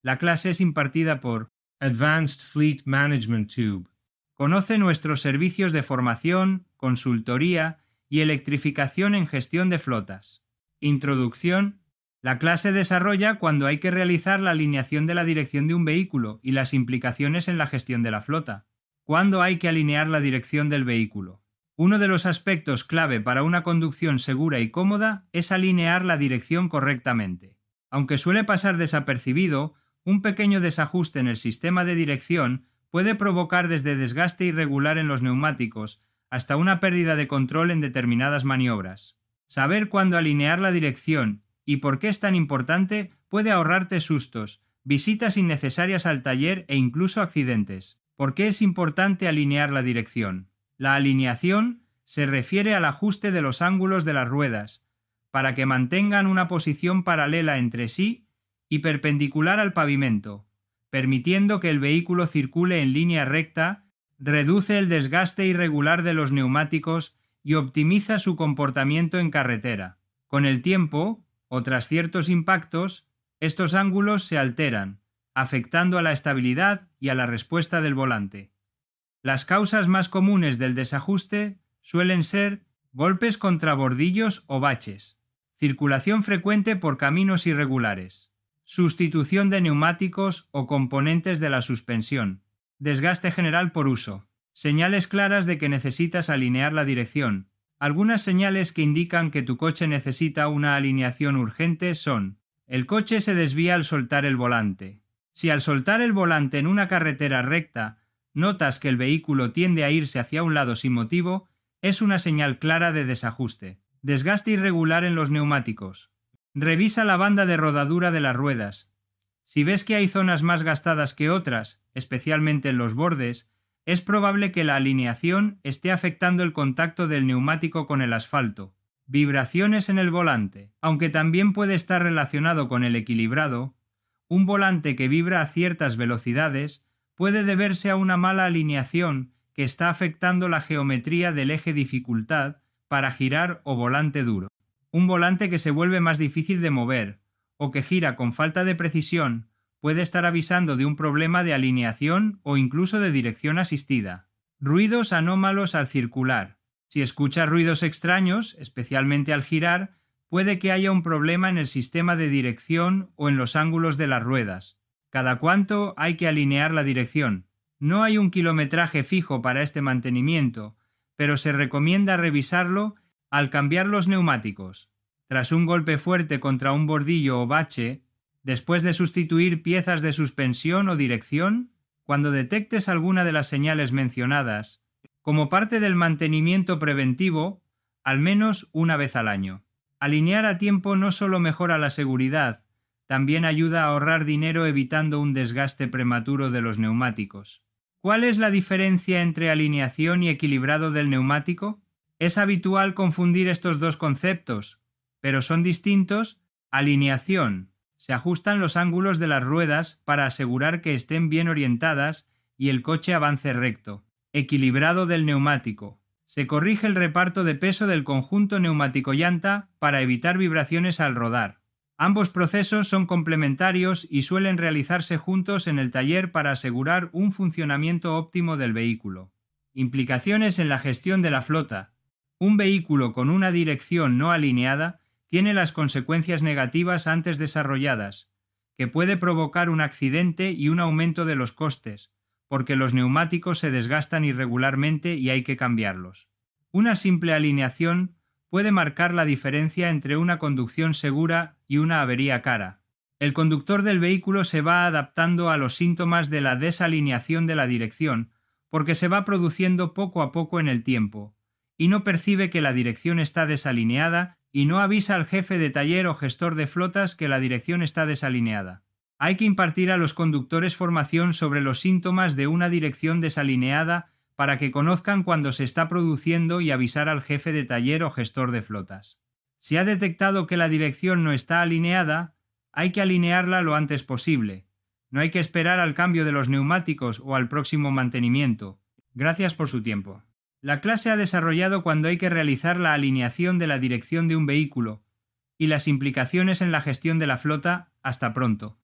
La clase es impartida por Advanced Fleet Management Tube. Conoce nuestros servicios de formación, consultoría y electrificación en gestión de flotas. Introducción. La clase desarrolla cuando hay que realizar la alineación de la dirección de un vehículo y las implicaciones en la gestión de la flota. Cuándo hay que alinear la dirección del vehículo. Uno de los aspectos clave para una conducción segura y cómoda es alinear la dirección correctamente. Aunque suele pasar desapercibido, un pequeño desajuste en el sistema de dirección puede provocar desde desgaste irregular en los neumáticos hasta una pérdida de control en determinadas maniobras. Saber cuándo alinear la dirección y por qué es tan importante puede ahorrarte sustos, visitas innecesarias al taller e incluso accidentes. ¿Por qué es importante alinear la dirección? La alineación se refiere al ajuste de los ángulos de las ruedas, para que mantengan una posición paralela entre sí y perpendicular al pavimento, permitiendo que el vehículo circule en línea recta, reduce el desgaste irregular de los neumáticos y optimiza su comportamiento en carretera. Con el tiempo, o tras ciertos impactos, estos ángulos se alteran, afectando a la estabilidad y a la respuesta del volante. Las causas más comunes del desajuste suelen ser golpes contra bordillos o baches, circulación frecuente por caminos irregulares, sustitución de neumáticos o componentes de la suspensión, desgaste general por uso, señales claras de que necesitas alinear la dirección. Algunas señales que indican que tu coche necesita una alineación urgente son: el coche se desvía al soltar el volante. Si al soltar el volante en una carretera recta notas que el vehículo tiende a irse hacia un lado sin motivo, es una señal clara de desajuste. Desgaste irregular en los neumáticos. Revisa la banda de rodadura de las ruedas. Si ves que hay zonas más gastadas que otras, especialmente en los bordes, es probable que la alineación esté afectando el contacto del neumático con el asfalto. Vibraciones en el volante. Aunque también puede estar relacionado con el equilibrado, un volante que vibra a ciertas velocidades puede deberse a una mala alineación que está afectando la geometría del eje dificultad para girar o volante duro. Un volante que se vuelve más difícil de mover o que gira con falta de precisión puede estar avisando de un problema de alineación o incluso de dirección asistida. Ruidos anómalos al circular. Si escuchas ruidos extraños, especialmente al girar, puede que haya un problema en el sistema de dirección o en los ángulos de las ruedas. ¿Cada cuánto hay que alinear la dirección? No hay un kilometraje fijo para este mantenimiento, pero se recomienda revisarlo al cambiar los neumáticos. Tras un golpe fuerte contra un bordillo o bache, después de sustituir piezas de suspensión o dirección, cuando detectes alguna de las señales mencionadas, como parte del mantenimiento preventivo, al menos una vez al año. Alinear a tiempo no solo mejora la seguridad, también ayuda a ahorrar dinero evitando un desgaste prematuro de los neumáticos. ¿Cuál es la diferencia entre alineación y equilibrado del neumático? Es habitual confundir estos dos conceptos, pero son distintos. Alineación: se ajustan los ángulos de las ruedas para asegurar que estén bien orientadas y el coche avance recto. Equilibrado del neumático: se corrige el reparto de peso del conjunto neumático-llanta para evitar vibraciones al rodar. Ambos procesos son complementarios y suelen realizarse juntos en el taller para asegurar un funcionamiento óptimo del vehículo. Implicaciones en la gestión de la flota. Un vehículo con una dirección no alineada tiene las consecuencias negativas antes desarrolladas, que puede provocar un accidente y un aumento de los costes, porque los neumáticos se desgastan irregularmente y hay que cambiarlos. Una simple alineación puede marcar la diferencia entre una conducción segura y una avería cara. El conductor del vehículo se va adaptando a los síntomas de la desalineación de la dirección, porque se va produciendo poco a poco en el tiempo, y no percibe que la dirección está desalineada y no avisa al jefe de taller o gestor de flotas que la dirección está desalineada. Hay que impartir a los conductores formación sobre los síntomas de una dirección desalineada para que conozcan cuando se está produciendo y avisar al jefe de taller o gestor de flotas. Si ha detectado que la dirección no está alineada, hay que alinearla lo antes posible. No hay que esperar al cambio de los neumáticos o al próximo mantenimiento. Gracias por su tiempo. La clase ha desarrollado cuando hay que realizar la alineación de la dirección de un vehículo y las implicaciones en la gestión de la flota. Hasta pronto.